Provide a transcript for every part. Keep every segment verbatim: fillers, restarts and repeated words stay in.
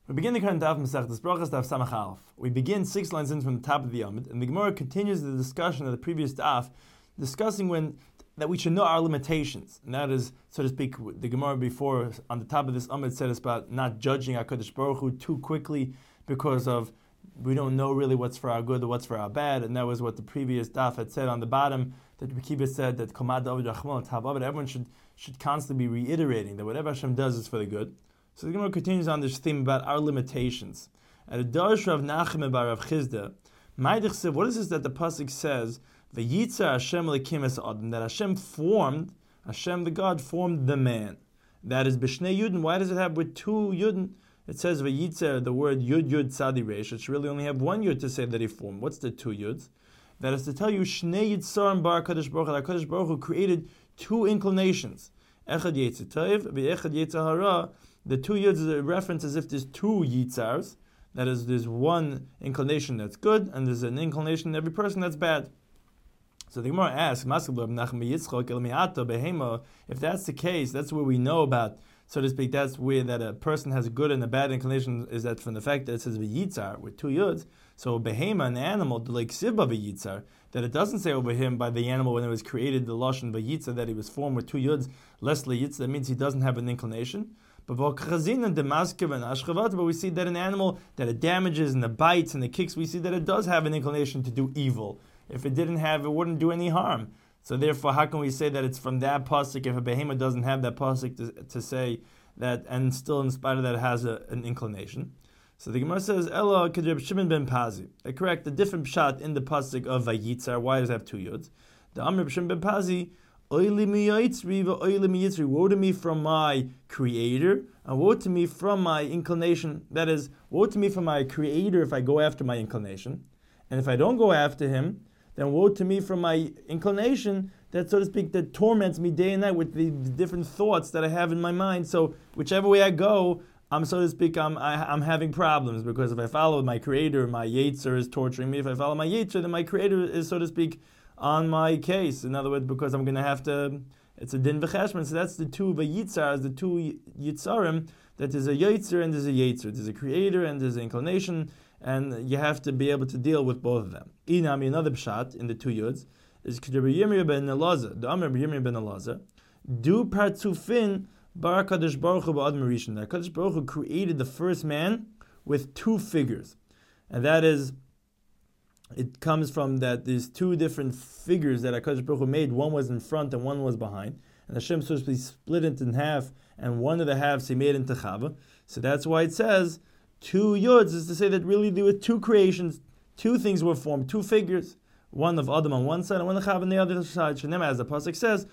We begin the current daf Masechtas Brachos daf Samach Aleph. We begin six lines in from the top of the Amud, and the Gemara continues the discussion of the previous daf, discussing when that we should know our limitations, and that is, so to speak, the Gemara before on the top of this Amud said us about not judging HaKadosh Baruch Hu too quickly because of we don't know really what's for our good or what's for our bad, and that was what the previous daf had said on the bottom. That Kiva said that Komad David Rachman Tav everyone should should constantly be reiterating that whatever Hashem does is for the good. So the Gemara continues on this theme about our limitations. At a Darsh Rav Nachman bar Rav Chizda, what is this that the pasuk says? V'yitzar Hashem lekim es adam, that Hashem formed, Hashem the God formed the man. That is b'shnei yudin. Why does it have with two yudin? It says v'yitzar, the word yud yud tzadi reish. It should really only have one yud to say that he formed. What's the two yuds? That is to tell you shnei yitzarim bar Kadosh Baruch Hu. That Kadosh Baruch Hu created two inclinations. Echad yitzar tov v'echad yitzar hara. The two yuds is a reference as if there's two yitzars. That is, there's one inclination that's good, and there's an inclination in every person that's bad. So the Gemara asks, if that's the case, that's where we know about, so to speak, that's where that a person has a good and a bad inclination, is that from the fact that it says v'yitzar with two yuds. So behema, an animal, like sivba v'yitzar, that it doesn't say over him by the animal when it was created, the lashon v'yitzar, that he was formed with two yuds, less liyitzar, that means he doesn't have an inclination. But we see that an animal that it damages and it bites and it kicks, we see that it does have an inclination to do evil. If it didn't have, it wouldn't do any harm. So therefore, how can we say that it's from that pasuk if a behemoth doesn't have that pasuk to, to say that, and still in spite of that it has a, an inclination? So the Gemara says, Ella Kedreb Shimon ben Pazi. Correct, the different pshat in the pasuk of Vayitzar. Why does it have two yuds? The Amr Shimon ben Pazi, woe to me from my creator, and woe to me from my inclination. That is, woe to me from my creator if I go after my inclination. And if I don't go after him, then woe to me from my inclination, that, so to speak, that torments me day and night with the, the different thoughts that I have in my mind. So whichever way I go, I'm, so to speak, I'm, I, I'm having problems, because if I follow my creator, my yetzer is torturing me. If I follow my yetzer, then my creator is, so to speak, on my case. In other words, because I'm going to have to, it's a din v'cheshman. So that's the two vayitzars, the two yitzarim, that there's a yetzer and there's a yetzer. There's a creator and there's an inclination, and you have to be able to deal with both of them. Inami, another pshat in the two yuds, is Rabbi Yirmiyah ben Elazar, the Amr Rabbi Yirmiyah ben Elazar, du partzufin bar Kadosh Baruch Hu ba'adam rishon. That Kadosh Baruch Hu created the first man with two figures. And that is, it comes from that there's two different figures that HaKadosh Baruch Hu made. One was in front and one was behind. And Hashem so to speak split it in half, and one of the halves he made into Chava. So that's why it says two yuds, is to say that really there were two creations, two things were formed, two figures. One of Adam on one side and one of Chava on the other side. Shenema, as the pasuk says,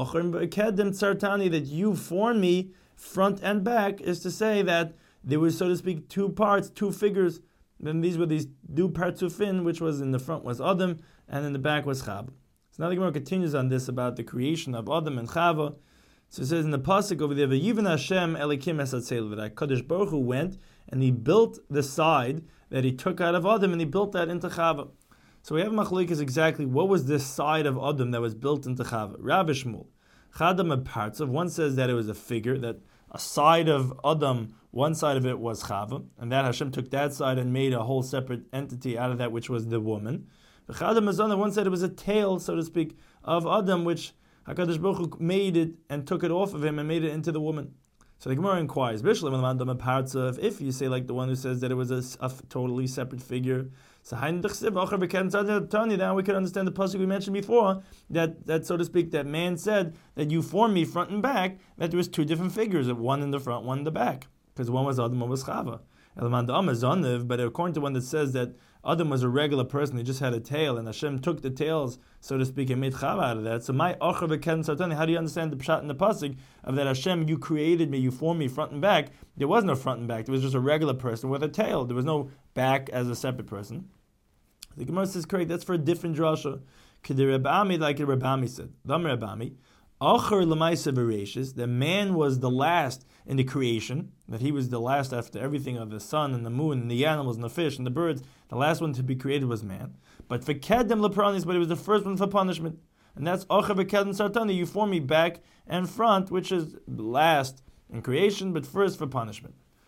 that you formed me front and back, is to say that there was, so to speak, two parts, two figures. Then these were these du partzufin, which was in the front was Adam, and in the back was Chava. So now the Gemara continues on this about the creation of Adam and Chava. So it says in the pasuk over there, "V'yivin Hashem elikim esatzelu," that Kadosh Baruch Hu went and he built the side that he took out of Adam, and he built that into Chava. So we have machlokes exactly what was this side of Adam that was built into Chava. Rabbi Shmuel, Chadam of parts of one says that it was a figure, that a side of Adam, one side of it was Chava, and that Hashem took that side and made a whole separate entity out of that, which was the woman. The Chadam Mazana, one said it was a tail, so to speak, of Adam, which HaKadosh Baruch Hu made it and took it off of him and made it into the woman. So the Gemara inquires, if you say like the one who says that it was a, a totally separate figure, so now we can understand the pasuk we mentioned before, that, that so to speak, that man said that you formed me front and back, that there was two different figures, one in the front, one in the back, because one was Adam, one was Chava. But according to one that says that Adam was a regular person, he just had a tail, and Hashem took the tails, so to speak, and made Chava out of that. So my Ocher v'Ken Sartani, how do you understand the pshat in the pasuk of that Hashem, you created me, you formed me front and back? There was no front and back. There was just a regular person with a tail. There was no back as a separate person. The Gemara says, correct, that's for a different drasha. K'der Rabami, like Rabami said. Dam Rabami, Ocher l'maisa v'reishis, the man was the last in the creation, that he was the last after everything of the sun and the moon and the animals and the fish and the birds. The last one to be created was man. But for kedem lepranis, but it was the first one for punishment. And that's Ocher v'kedem sartani, you form me back and front, which is last in creation, but first for punishment.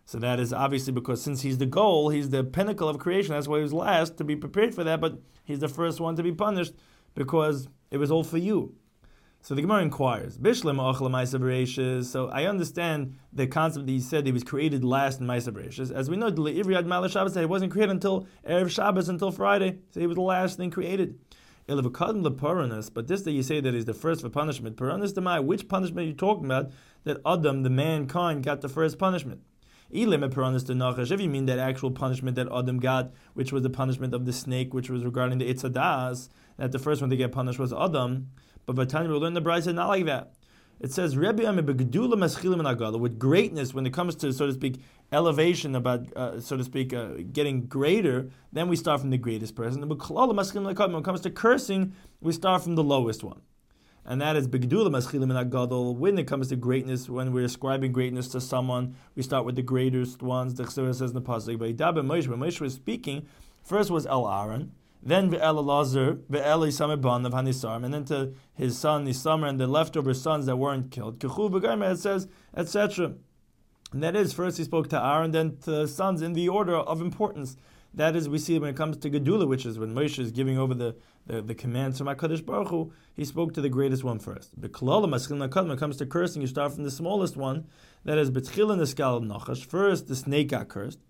So that is obviously because since he's the goal, he's the pinnacle of creation, that's why he was last to be prepared for that, but he's the first one to be punished because it was all for you. So the Gemara inquires, so I understand the concept that he said he was created last in Ma'aser Bereishis. As we know, he wasn't created until Erev Shabbos, until Friday, so he was the last thing created. But this that you say that is the first for punishment, which punishment are you talking about that Adam, the mankind, got the first punishment? If you mean that actual punishment that Adam got, which was the punishment of the snake, which was regarding the Eitz Hadas, that the first one to get punished was Adam, but by the time we learn the Brisa, not like that. It says, with greatness, when it comes to, so to speak, elevation, about, uh, so to speak, uh, getting greater, then we start from the greatest person. When it comes to cursing, we start from the lowest one. And that is Begdula Maschilim and Agadol. When it comes to greatness, when we're ascribing greatness to someone, we start with the greatest ones. The Chesed says in the Pasuk, when Moshe was speaking, first was El Aaron, then Ve'el Elazar, Ve'el Isameh of Hanisarim, and then to his son Nisamar and the leftover sons that weren't killed. Kechu V'Gaymer, it says, et cetera. And that is, first he spoke to Aaron, then to the sons in the order of importance. That is, we see when it comes to Gedula, which is when Moshe is giving over the, the, the commands from HaKadosh Baruch Hu, he spoke to the greatest one first. When it comes to cursing, you start from the smallest one. That is, first the snake got cursed,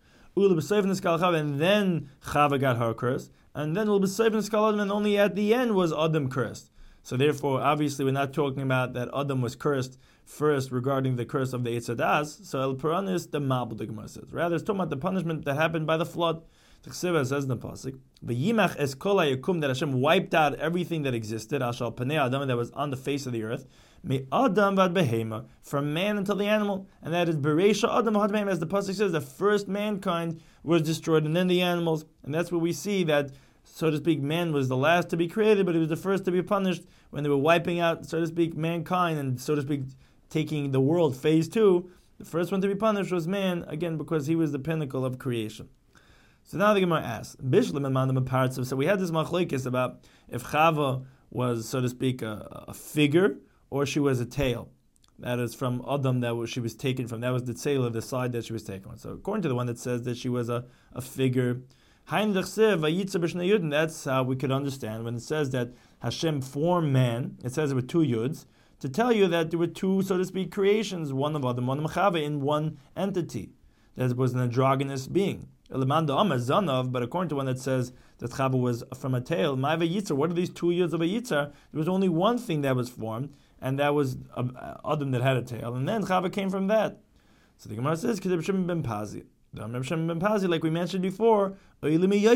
and then Chava got her cursed, and then and only at the end was Adam cursed. So therefore, obviously, we're not talking about that Adam was cursed first regarding the curse of the Eitz Hadas. So El Puranis, the Mabul, the Gemara says. Rather, it's talking about the punishment that happened by the flood. The Chesed says in the Pasuk, V'yimach es kol hayakum, that Hashem wiped out everything that existed, Ashal Panei Adam, that was on the face of the earth, Me Adam vad behema, from man until the animal, and that is Bereisha Adam had behema, as the Pasuk says, the first mankind was destroyed, and then the animals, and that's where we see that, so to speak, man was the last to be created, but he was the first to be punished when they were wiping out, so to speak, mankind, and so to speak, taking the world, phase two. The first one to be punished was man, again, because he was the pinnacle of creation. So now the Gemara asks, Bishlam and Mandam parts of, so we had this machlokes about if Chava was, so to speak, a, a figure or she was a tail. That is from Adam that was, she was taken from. That was the tail of the side that she was taken on. So according to the one that says that she was a, a figure, that's how we could understand when it says that Hashem formed man, it says it with two yuds, to tell you that there were two, so to speak, creations, one of Adam, one of Chava, in one entity. That was an androgynous being. But according to one that says that Chava was from a tail, what are these two years of a yitzar? There was only one thing that was formed, and that was Adam that had a tail, and then Chava came from that. So the Gemara says, ben Pazi. ben Pazi, like we mentioned before, woe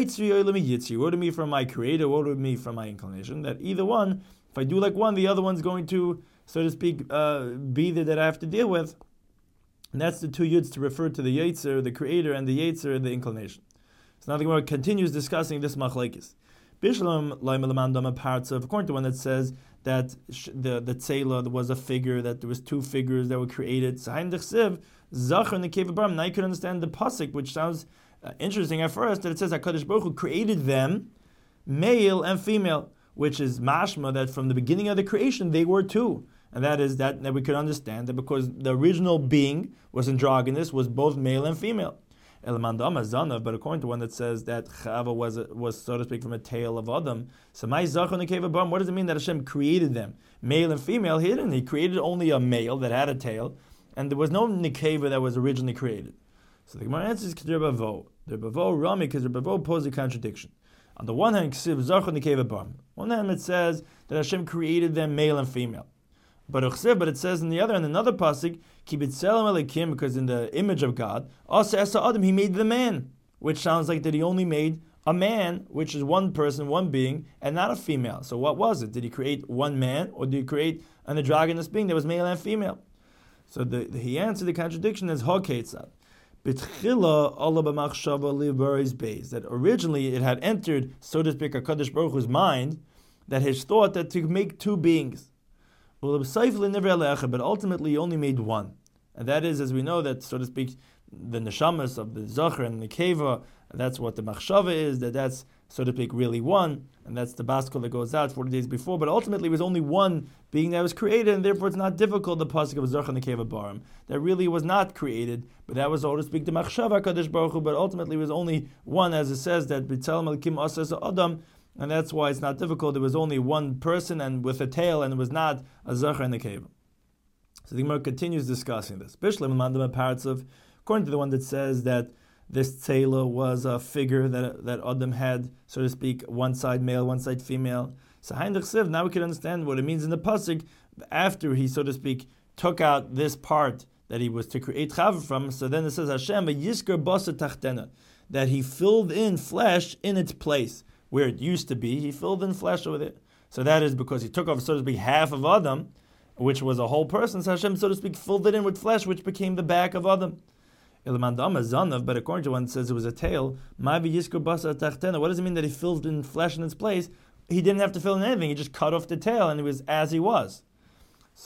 to me from my creator, woe to me from my inclination, that either one, if I do like one, the other one's going to, so to speak, uh, be there that I have to deal with. And that's the two yuds to refer to the Yetzer, the creator, and the Yetzer, the inclination. So now the Gemara continues discussing this machlekes. Bishlam la'imelamandama parts of, according to one that says that the the tzela was a figure, that there was two figures that were created. Sahayin dechsev zachar in the cave of Baram. Now you can understand the pasuk, which sounds uh, interesting at first, that it says HaKadosh Baruch Hu created them, male and female, which is mashma that from the beginning of the creation they were two. And that is that, that we could understand that because the original being was androgynous, was both male and female. But according to one that says that Chava was, was so to speak, from a tail of Adam, so my Zachar in the cave of Baram, what does it mean that Hashem created them? Male and female, he didn't. He created only a male that had a tail, and there was no Nekeva that was originally created. So the Gemara answers K'Rebavo. The Rebavo Rami, because Rebavo posed a contradiction. On the one hand, Zachar in the cave of Baram. On one hand, it says that Hashem created them male and female. But but it says in the other, in another pasuk, Kibitzelam Elikim, because in the image of God, Asa Esa Adam, he made the man, which sounds like that he only made a man, which is one person, one being, and not a female. So what was it? Did he create one man, or did he create an androgynous being that was male and female? So the, the, he answered the contradiction as Haketzad. B'tchila Allah b'machshava li'baris beis, that originally it had entered, so to speak, HaKadosh Baruch Hu's mind, that his thought that to make two beings. But ultimately he only made one. And that is, as we know, that, so to speak, the neshamas of the Zachar and the Nekeva, that's what the machshava is, that that's so to speak, really one, and that's the Baskol that goes out forty days before, but ultimately it was only one being that was created, and therefore it's not difficult, the pasuk of Zarch in the cave of Barim, that really was not created, but that was, so to speak, the Machshava HaKadosh Baruch Hu, but ultimately it was only one, as it says, that B'Tzelem Elokim Asas Adam, and that's why it's not difficult. There was only one person and with a tail, and it was not a Zarch in the cave. So the Gemara continues discussing this. Bishlam Mandam Paratzov, according to the one that says that this tzela was a figure that that Adam had, so to speak, one side male, one side female. So Heinrich Siv, now we can understand what it means in the pasuk. After he, so to speak, took out this part that he was to create chava from, so then it says Hashem yisker basa tachtena, that he filled in flesh in its place where it used to be. He filled in flesh over there. So that is because he took off, so to speak, half of Adam, which was a whole person. So Hashem, so to speak, filled it in with flesh, which became the back of Adam. But according to one, it says it was a tail. What does it mean that he filled in flesh in its place? He didn't have to fill in anything. He just cut off the tail, and it was as he was. So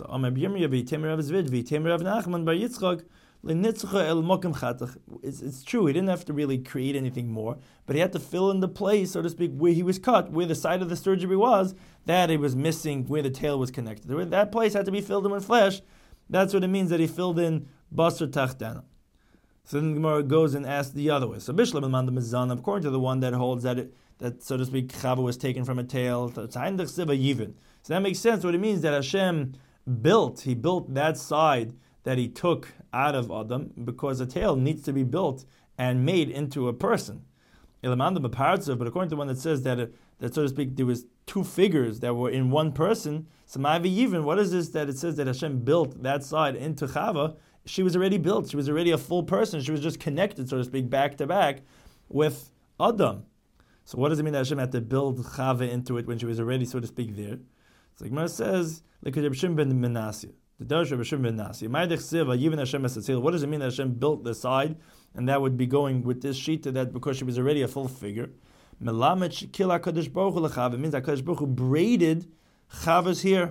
it's, it's true, he didn't have to really create anything more, but he had to fill in the place, so to speak, where he was cut, where the side of the surgery was, that it was missing, where the tail was connected. That place had to be filled in with flesh. That's what it means that he filled in basar tachtana. So then the Gemara goes and asks the other way. So Bishlam and Mandam Mizan, according to the one that holds that, it, that so to speak, Chava was taken from a tail, so that makes sense. What it means that Hashem built, he built that side that he took out of Adam, because a tail needs to be built and made into a person. But according to one that says that, that so to speak, there was two figures that were in one person, so even what is this that it says that Hashem built that side into Chava? She was already built. She was already a full person. She was just connected, so to speak, back to back with Adam. So what does it mean that Hashem had to build Chava into it when she was already, so to speak, there? So the Gemara says, like Reb Shimon ben Menashe. The Darsh of Reb Shimon ben Menashe. What does it mean that Hashem built the side? And that would be going with this sheet to that because she was already a full figure. It means that HaKadosh Baruch Hu braided Chava's hair.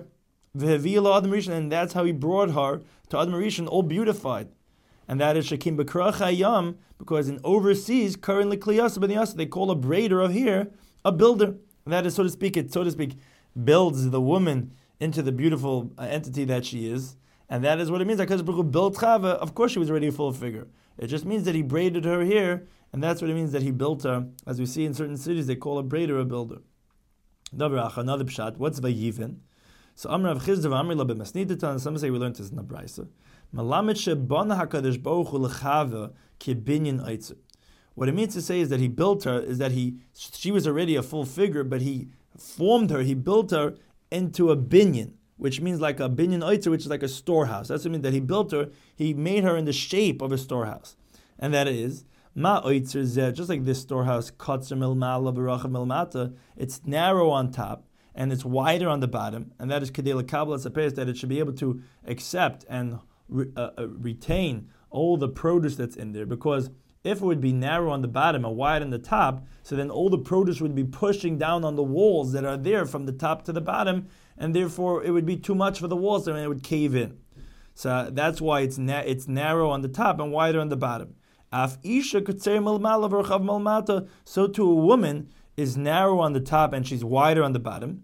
And that's how he brought her to Adam Rishon, all beautified. And that is Shakim B'Krach Hayam, because in overseas, currently Kliyasa B'Niyasa, they call a braider of hair a builder. And that is, so to speak, it so to speak, builds the woman into the beautiful uh, entity that she is. And that is what it means. Because Baruch Hu built Chava, of course she was already a full figure. It just means that he braided her hair, and that's what it means that he built her. As we see in certain cities, they call a braider a builder. Another pshat, what's Vayivin? So Amr Rav Chizda v'Amri lo b'masnidatan. Some say we learned this in the Brisa. Malamet shebana HaKadosh Baruch Hu l'chava ki binyan eitzer. What it means to say is that he built her, is that he she was already a full figure, but he formed her, he built her into a binyan, which means like a binyan eitzer, which is like a storehouse. That's what it means, that he built her, he made her in the shape of a storehouse. And that is, ma eitzer zeh, just like this storehouse, katzer milmala v'rachav milmata, it's narrow on top, and it's wider on the bottom, and that is Kedei L'Kabla Sapes, that it should be able to accept and re, uh, uh, retain all the produce that's in there. Because if it would be narrow on the bottom and wide on the top, so then all the produce would be pushing down on the walls that are there from the top to the bottom, and therefore it would be too much for the walls, and it would cave in. So that's why it's na- it's narrow on the top and wider on the bottom. Af isha k'tzer milmala v'rachav milmata, so too a woman is narrow on the top and she's wider on the bottom,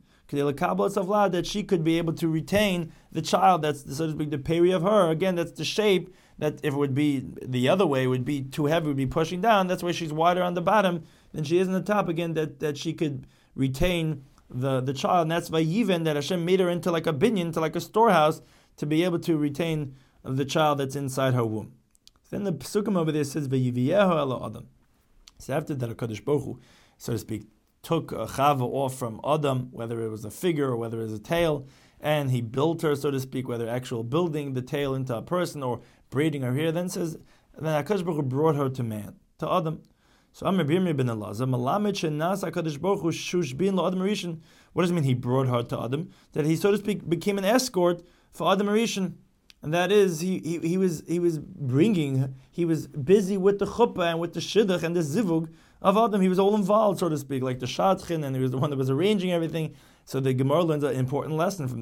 that she could be able to retain the child. That's, so to speak, the peri of her. Again, that's the shape that if it would be the other way, it would be too heavy, it would be pushing down. That's why she's wider on the bottom than she is on the top. Again, that, that she could retain the, the child. And that's why even that Hashem made her into like a binyan, into like a storehouse, to be able to retain the child that's inside her womb. Then the Pesukim over there says, V'yiviyehu ela Adam. So after that, HaKadosh Baruch Hu, so to speak, took a Chava off from Adam, whether it was a figure or whether it was a tail, and he built her, so to speak, whether actual building the tail into a person or braiding her hair. Then says, then HaKadosh Baruch Hu brought her to man, to Adam. So Amr Birmi ben Elazar, Malamed shenas HaKadosh Baruch Hu shushbin lo Adam Rishon. What does it mean he brought her to Adam? That he, so to speak, became an escort for Adam Rishon. And that is, he, he he was he was bringing, he was busy with the chuppah and with the shidduch and the zivug of Adam. He was all involved, so to speak, like the shadchan, and he was the one that was arranging everything. So the Gemara learns an important lesson from this.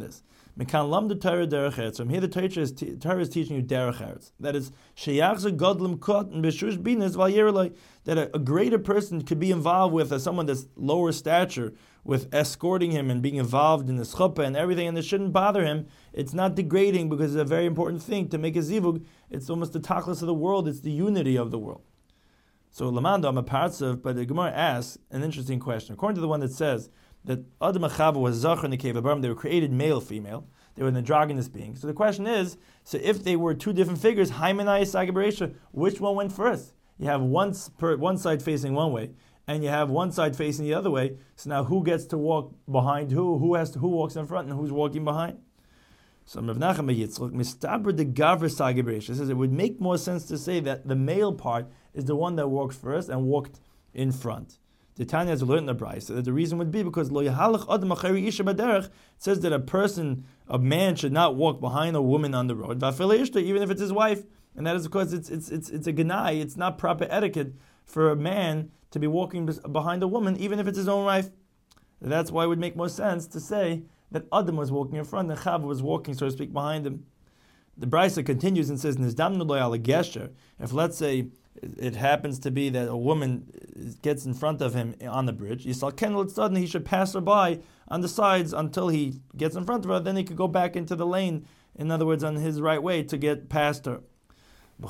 Mekan lam the Torah derech eretz. From here, the Torah is, t- Torah is teaching you derech eretz. That is sheyachze godlim kot and beshush binas val yerelai. That a, a greater person could be involved with uh, someone that's lower stature, with escorting him and being involved in the chuppah and everything, and it shouldn't bother him. It's not degrading because it's a very important thing to make a zivug. It's almost the tachlis of the world. It's the unity of the world. So Lamando, I'm a partzav, but the Gemara asks an interesting question. According to the one that says that Adam and Chava was zachar in the cave of Abraham, they were created male, female. They were an androgynous being. So the question is, so if they were two different figures, Haimanai Sagabaresha, which one went first? You have one, per, one side facing one way, and you have one side facing the other way. So now who gets to walk behind who? Who has to, who walks in front and who's walking behind? So Rav Nachman Yitzchak, Mistaber the Gavra Sagabaresha, says it would make more sense to say that the male part is the one that walked first and walked in front. The Tanya has learned in the Brayso that the reason would be because lo yahalach adam achari isha baderech. It says that a person, a man, should not walk behind a woman on the road, even if it's his wife, and that is because it's it's it's it's a genai. It's not proper etiquette for a man to be walking behind a woman, even if it's his own wife. That's why it would make more sense to say that Adam was walking in front and Chava was walking, so to speak, behind him. The Brayso continues and says, "Nizdamnu lo ala gesher." If let's say it happens to be that a woman gets in front of him on the bridge, Yisal Ken suddenly he should pass her by on the sides until he gets in front of her, then he could go back into the lane, in other words, on his right way to get past her. And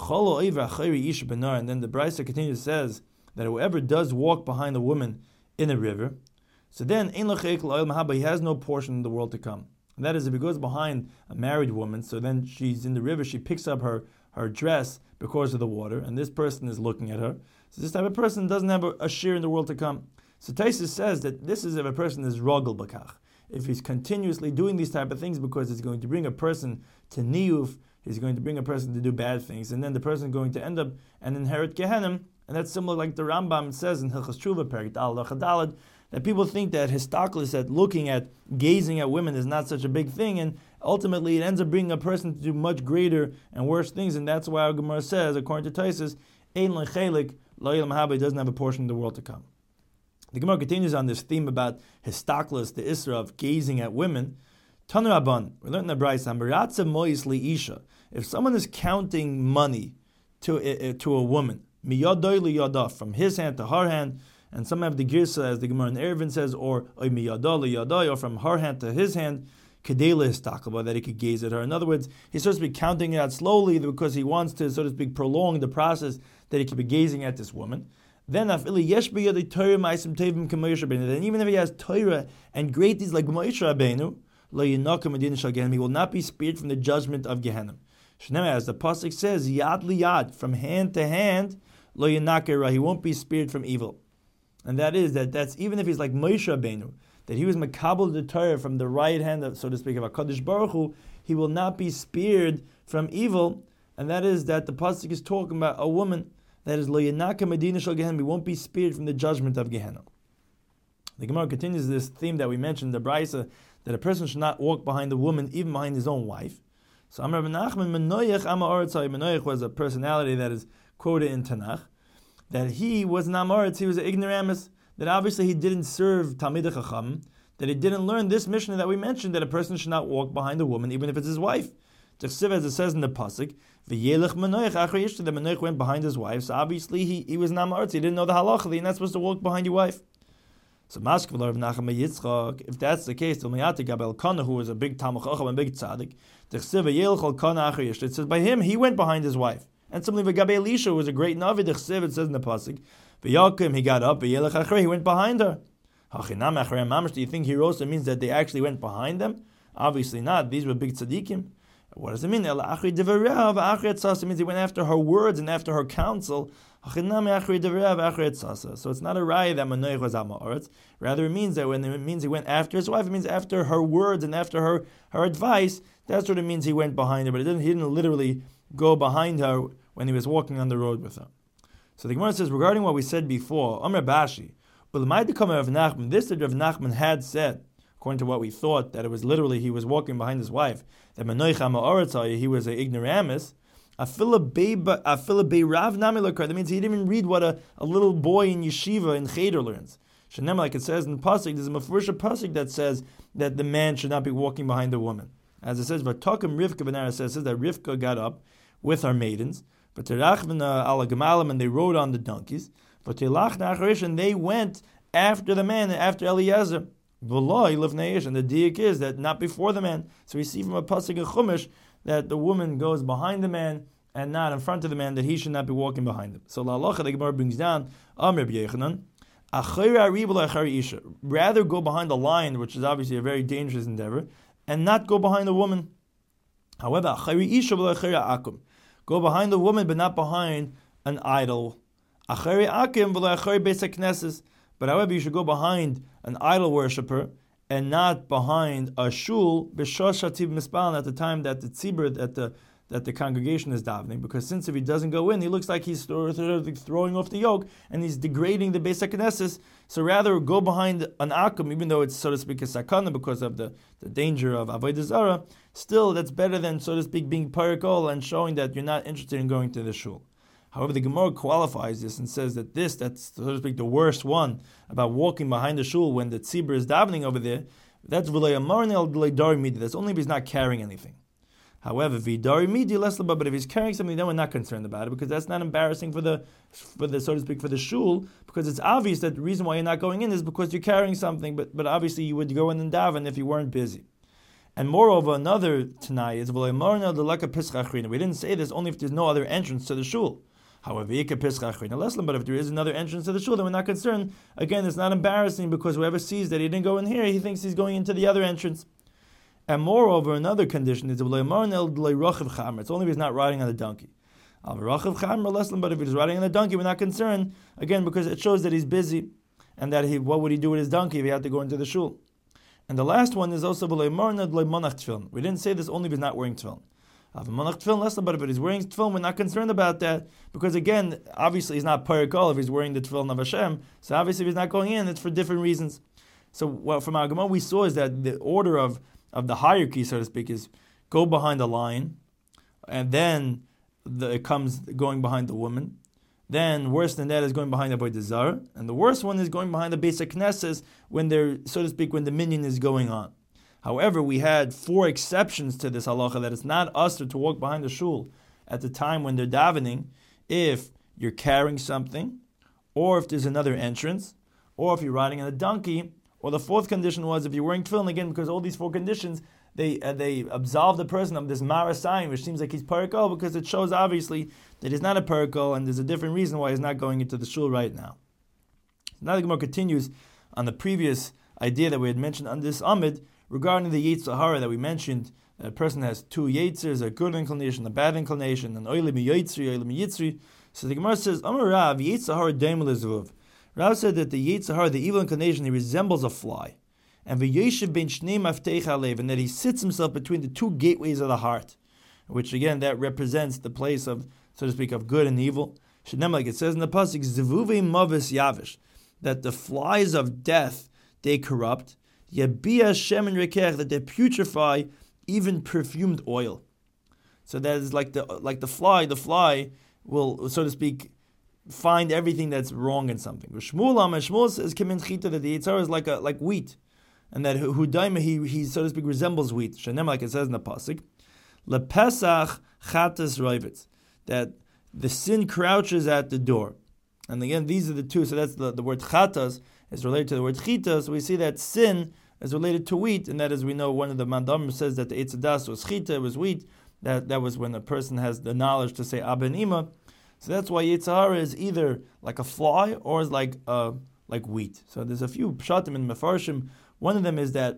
then the Brayso continues says that whoever does walk behind a woman in a river, so then he has no portion in the world to come. And that is, if he goes behind a married woman, so then she's in the river, she picks up her, her dress because of the water, and this person is looking at her. So this type of person doesn't have a, a share in the world to come. So Taisus says that this is if a person is rogel bakach. If he's continuously doing these type of things because it's going to bring a person to niyuf, he's going to bring a person to do bad things, and then the person is going to end up and inherit Gehenim, and that's similar like the Rambam says in Hilchos Tshuva, Perek Dal Chadalad, that people think that histaklis, that looking at, gazing at women is not such a big thing, and ultimately it ends up bringing a person to do much greater and worse things, and that's why our Gemara says, according to Taisus, Ein lechelik lo yel mahaba, doesn't have a portion of the world to come. The Gemara continues on this theme about histaklis, the isra of gazing at women. Tanur Rabban, we learned in the Brayso, Amratza mois li isha. If someone is counting money to uh, to a woman, miyadoy li yadah, from his hand to her hand, and some have the girsa, as the Gemara in Eruvin says, or or from her hand to his hand, kedela histakaba, that he could gaze at her. In other words, he's supposed to be counting it out slowly because he wants to, so to speak, prolong the process that he could be gazing at this woman. Then, then even if he has Torah and great deeds like Moshe Rabbeinu, he will not be spared from the judgment of Gehenna. As the pasuk says, yad liyad, from hand to hand, lo yinakera, he won't be spared from evil. And that is that that's even if he's like Moshe Rabbeinu, that he was makabel the Torah from the right hand, of, so to speak, of HaKadosh Baruch Hu, he will not be spared from evil. And that is that the pasuk is talking about a woman that is lo yanaka medina shel Gehenna, he won't be spared from the judgment of Gehenna. The Gemara continues this theme that we mentioned, the Brayso, that a person should not walk behind a woman, even behind his own wife. So Amar ben Nachman, Menoyach Ama Oratzai, Menoyach was a personality that is quoted in Tanakh, that he was an Amoritz, he was an ignoramus, that obviously he didn't serve Talmidei Chacham, that he didn't learn this Mishnah that we mentioned, that a person should not walk behind a woman, even if it's his wife. As it says in the pasuk, V'yelech Menoich Achar Yishta, the Menoich went behind his wife, so obviously he, he was an Amoritz, he didn't know the halacha, you're not supposed to walk behind your wife. So Mashkev Rav Nachman Yitzchak, if that's the case, Tilmiyati Gabel Kana, who was a big Talmid Chacham and big tzaddik, it says by him, he went behind his wife. And similarly, Gabe Elisha, who was a great Navi, it says in the pasuk, V'yakim, he got up, he went behind her. Do you think Hirosa means that they actually went behind them? Obviously not. These were big tzaddikim. What does it mean? It means he went after her words and after her counsel. So it's not a raya that Manoich was Amoritz. Rather, it means that when it means he went after his wife, it means after her words and after her, her advice. That's what it means he went behind her. But it didn't, he didn't literally go behind her when he was walking on the road with her. So the Gemara says, regarding what we said before, Amr Bashi, this that Rav Nachman had said, according to what we thought, that it was literally he was walking behind his wife, that Manoich Amoritz, he was an ignoramus. That means he didn't even read what a, a little boy in yeshiva in cheder learns. Like it says in the pasuk, there's a mafurish pasuk that says that the man should not be walking behind the woman. As it says, Vatokim Rivka Benara says, says that Rivka got up with her maidens, V'terachvena ala gemalim, and they rode on the donkeys, V'telachna acharish, and they went after the man, after Eliezer. V'loi lifnei, and the diak is that not before the man. So we see from a pasuk in Chumash that the woman goes behind the man and not in front of the man, that he should not be walking behind him. So la halacha, the Gemara brings down, Amr b'Yechanan, rather go behind the lion, which is obviously a very dangerous endeavor, and not go behind the woman. However, go behind the woman, but not behind an idol. But however, you should go behind an idol worshipper and not behind a shul at the time that the tzibur, that the that the congregation is davening, because since if he doesn't go in, he looks like he's throwing off the yoke and he's degrading the Beis HaKnesses. So rather go behind an akum, even though it's, so to speak, a sakana because of the, the danger of avodah zara. Still, that's better than, so to speak, being parikol and showing that you're not interested in going to the shul. However, the Gemara qualifies this and says that this, that's, so to speak, the worst one about walking behind the shul when the tzibur is davening over there. That's v'lei amarin el v'lei dari midi. That's only if he's not carrying anything. However, vidari midi less laba, but if he's carrying something, then we're not concerned about it, because that's not embarrassing for the, for the, so to speak, for the shul, because it's obvious that the reason why you're not going in is because you're carrying something, but but obviously you would go in and daven if you weren't busy. And moreover, another Tanai is v'lei marna deleka pischa achrina. We didn't say this only if there's no other entrance to the shul. However, but if there is another entrance to the shul, then we're not concerned. Again, it's not embarrassing, because whoever sees that he didn't go in here, he thinks he's going into the other entrance. And moreover, another condition is it's only if he's not riding on a donkey. But if he's riding on a donkey, we're not concerned, again, because it shows that he's busy, and that he, what would he do with his donkey if he had to go into the shul? And the last one is also we didn't say this only if he's not wearing tefillin. But if he's wearing tefillin, we're not concerned about that, because again, obviously he's not parikol if he's wearing the tefillin of Hashem. So obviously if he's not going in, it's for different reasons. So what from our Gemara we saw is that the order of, of the hierarchy, so to speak, is go behind the lion, and then the, it comes going behind the woman. Then worse than that is going behind the avodah zara, and the worst one is going behind the Beis HaKnesses when they're, so to speak, when the minyan is going on. However, we had four exceptions to this halacha, that it's not usher to walk behind the shul at the time when they're davening if you're carrying something, or if there's another entrance, or if you're riding on a donkey, or the fourth condition was if you're wearing tefillin, again, because all these four conditions, they uh, they absolve the person of this marasayin, which seems like he's parikol, because it shows obviously that he's not a parikol, and there's a different reason why he's not going into the shul right now. Now the Gemara continues on the previous idea that we had mentioned on this amid, regarding the Yetzer Hara that we mentioned, that a person has two Yetzers, a good inclination, a bad inclination, an Oile mi-Yetzri, Oile mi-Yitzri. So the Gemara says, Amar Rav, Yetzer Hara daimel ezvuv. Rav said that the Yetzer Hara, the evil inclination, he resembles a fly. And v'yeshiv ben shnei mafteich alev, and that he sits himself between the two gateways of the heart, which again, that represents the place of, so to speak, of good and evil. Shneim, like it says in the pasuk, zevuvei mavis yavish, that the flies of death, they corrupt. Yabia shemen rekech, that they putrefy even perfumed oil. So that is like the like the fly. The fly will, so to speak, find everything that's wrong in something. Shmuel Amar, Shmuel says kimin chita, that the Yetzer Hara is like a like wheat, and that hudaima he he so to speak resembles wheat. Shenem, like it says in the pasuk, lepesach chatas roivitz, that the sin crouches at the door. And again, these are the two. So that's the, the word chatas is related to the word chita. So we see that sin is related to wheat, and that, as we know, one of the mandamim says that the Eitz Hadas was chita, it was wheat. That that was when a person has the knowledge to say Abba and Ima. So that's why Yetzer Hara is either like a fly or is like uh, like wheat. So there's a few pshatim in Mefarshim. One of them is that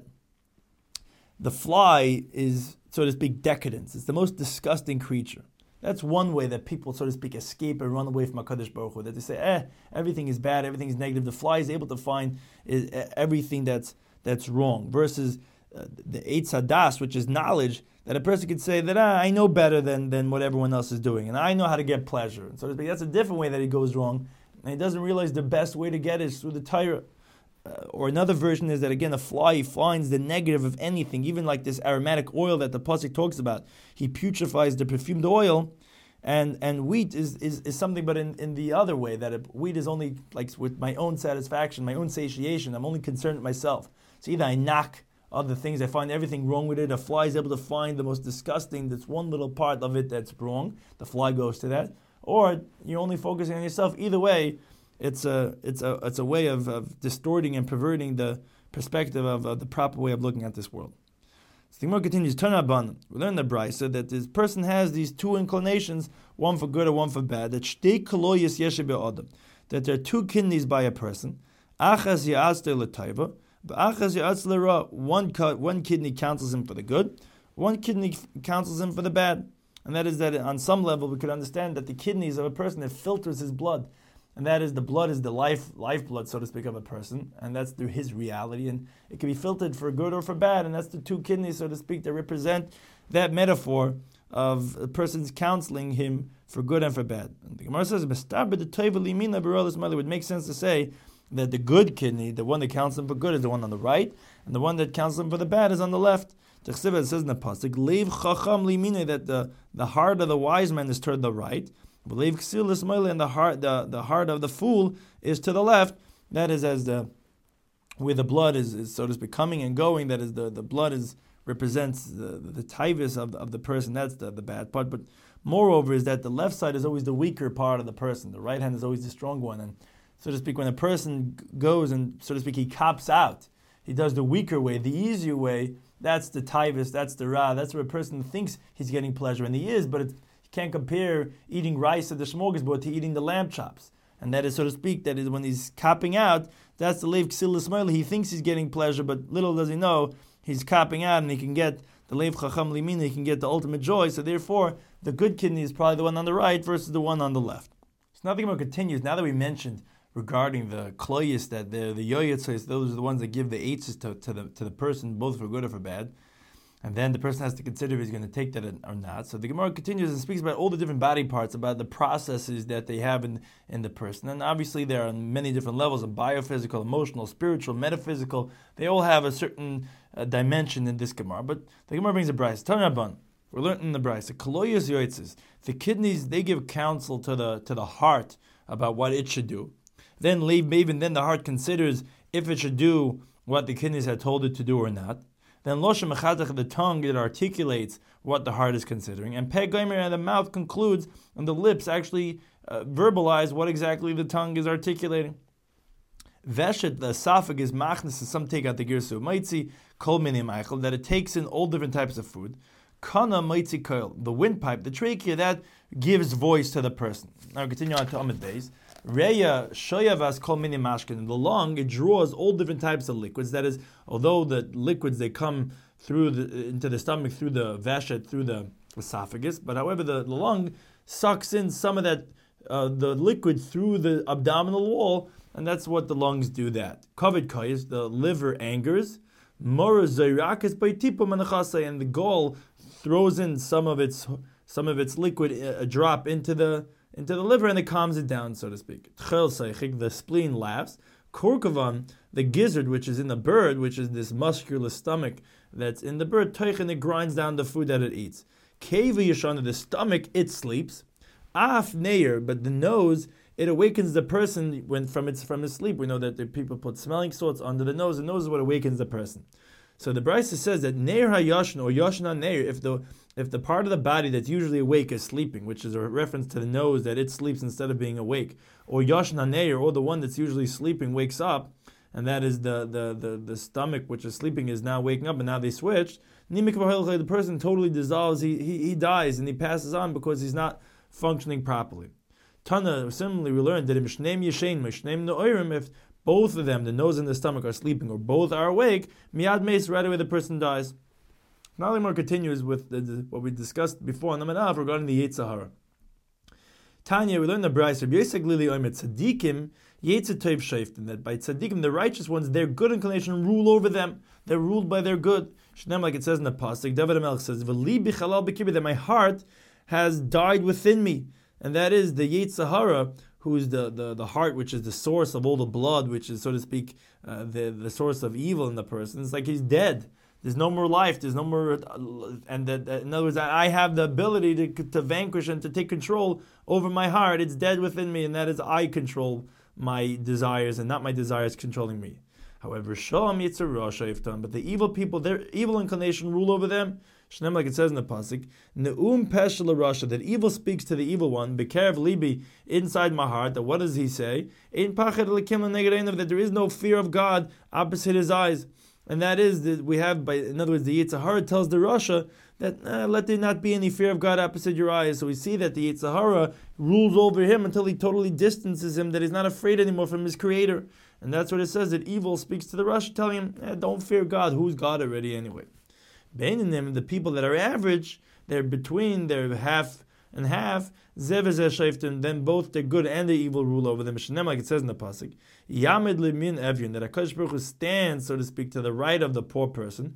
the fly is, so to speak, decadence. It's the most disgusting creature. That's one way that people, so to speak, escape and run away from HaKadosh Baruch Hu. That they say, eh, everything is bad, everything is negative. The fly is able to find is, uh, everything that's that's wrong. Versus uh, the Eitz Hadas, which is knowledge, that a person could say that ah, I know better than, than what everyone else is doing, and I know how to get pleasure. And so to speak, that's a different way that he goes wrong, and he doesn't realize the best way to get it is through the Torah. Uh, or another version is that, again, a fly finds the negative of anything, even like this aromatic oil that the pasuk talks about. He putrefies the perfumed oil, and and wheat is, is, is something, but in, in the other way, that it, wheat is only like with my own satisfaction, my own satiation. I'm only concerned with myself. So either I knock other things. I find everything wrong with it. A fly is able to find the most disgusting, that's one little part of it that's wrong. The fly goes to that. Or you're only focusing on yourself. Either way, it's a it's a it's a way of, of distorting and perverting the perspective of, of the proper way of looking at this world. So the Gemara continues, Turn Abban. We learn the Brisa that this person has these two inclinations, one for good and one for bad. That shtei koloyes yeshe be'adam. That there are two kidneys by a person. Achas ya'atzte l'taiva, ba'achas ya'atzte l'ra. One cut, one kidney counsels him for the good, one kidney counsels him for the bad. And that is that on some level we could understand that the kidneys of a person that filters his blood. And that is the blood is the life lifeblood, so to speak, of a person, and that's through his reality, and it can be filtered for good or for bad, and that's the two kidneys, so to speak, that represent that metaphor of a person's counseling him for good and for bad. And the Gemara says, it would make sense to say that the good kidney, the one that counsels him for good, is the one on the right, and the one that counsels him for the bad is on the left. It says in the pasuk, that the, the heart of the wise man is toward the right, believe and the heart the, the heart of the fool is to the left. That is as the where the blood is, is so to speak coming and going. That is the, the blood is represents the the, the tivus of the, of the person. That's the, the bad part. But moreover is that the left side is always the weaker part of the person. The right hand is always the strong one. And so to speak, when a person goes and so to speak he cops out, he does the weaker way, the easier way. That's the tivus. That's the ra. That's where a person thinks he's getting pleasure, and he is, but it's can't compare eating rice at the smorgasbord to eating the lamb chops. And that is, so to speak, that is when he's copping out, that's the leiv ksil l'smoila. He thinks he's getting pleasure, but little does he know, he's copping out and he can get the leiv chacham limina, he can get the ultimate joy. So therefore, the good kidney is probably the one on the right versus the one on the left. So now the Gemara continues, now that we mentioned regarding the kloyis, that the the yoyetzos, those are the ones that give the eitzes to, to, the, to the person, both for good or for bad. And then the person has to consider if he's going to take that or not. So the Gemara continues and speaks about all the different body parts, about the processes that they have in, in the person. And obviously there are many different levels of biophysical, emotional, spiritual, metaphysical. They all have a certain uh, dimension in this Gemara. But the Gemara brings a Brisa. Tanraban, we're learning in the Brisa. The Koloyos yoitzes, the kidneys, they give counsel to the to the heart about what it should do. Then even then the heart considers if it should do what the kidneys had told it to do or not. Then Loshem Mechatach, the tongue, it articulates what the heart is considering. And Peh Gomer, and the mouth concludes, and the lips actually uh, verbalize what exactly the tongue is articulating. Veshet, the esophagus, machnas, some take out the girsu, maitzi, kol minim eichel, that it takes in all different types of food. Kana maitzi koil, the windpipe, the trachea, that gives voice to the person. Now continue on to Amid Beis. Reya shoyavas kol mini mashkin. The lung, it draws all different types of liquids. That is, although the liquids they come through the, into the stomach through the veshet, through the esophagus, but however the, the lung sucks in some of that uh, the liquid through the abdominal wall, and that's what the lungs do. That kavod kayis, the liver angers, mora zayrakas by tipo manachasa, and the gall throws in some of its some of its liquid, a drop into the into the liver, and it calms it down, so to speak. The spleen laughs. Korkovan, the gizzard, which is in the bird, which is this muscular stomach that's in the bird, and it grinds down the food that it eats. Keva Yashana, the stomach, it sleeps. Af Neir, but the nose, it awakens the person when from its from his sleep. We know that the people put smelling salts under the nose. The nose is what awakens the person. So the Brisa says that Neir HaYashna, or Yashna Neir, if the if the part of the body that's usually awake is sleeping, which is a reference to the nose that it sleeps instead of being awake, or Yashna Neir, or the one that's usually sleeping wakes up, and that is the, the, the, the stomach which is sleeping is now waking up, and now they switched, the person totally dissolves, he, he, he dies, and he passes on because he's not functioning properly. Tana, similarly, we learned that if both of them, the nose and the stomach, are sleeping, or both are awake, miyad meis, right away the person dies. Now the Gemara continues with the, the, what we discussed before on the Manav regarding the Yetzer Hara. Tanya, we learned the Brisa, tzadikim Yetzer Tov Sheiftin, that by tzadikim, the righteous ones, their good inclination rule over them. They're ruled by their good. Shneim, like it says in the pasuk, David HaMelech says, "V'li bichalal b'kibur," that my heart has died within me, and that is the Yetzer Hara, who is the, the, the heart, which is the source of all the blood, which is, so to speak, uh, the, the source of evil in the person. It's like he's dead. There's no more life. There's no more, and that, in other words, I have the ability to to vanquish and to take control over my heart. It's dead within me, and that is I control my desires, and not my desires controlling me. However, Sham Yitzhar Rasha Iftan, but the evil people, their evil inclination rule over them. Shnem, like it says in the pasuk, Neum Peshel Rasha, that evil speaks to the evil one, Bekerev Libi, inside my heart. That what does he say? Ein Pachad Lekim Lenegereinav, that there is no fear of God opposite his eyes. And that is that we have, by in other words, the Yetzer Hara tells the Rasha that uh, let there not be any fear of God opposite your eyes. So we see that the Yetzer Hara rules over him until he totally distances him, that he's not afraid anymore from his Creator. And that's what it says, that evil speaks to the Rasha, telling him, eh, don't fear God. Who's God already anyway? Beinim, the people that are average, they're between, they're half and half, then both the good and the evil rule over them. Like it says in the pasuk, Yamid limin evyon, that HaKadosh Baruch Hu stands, so to speak, to the right of the poor person,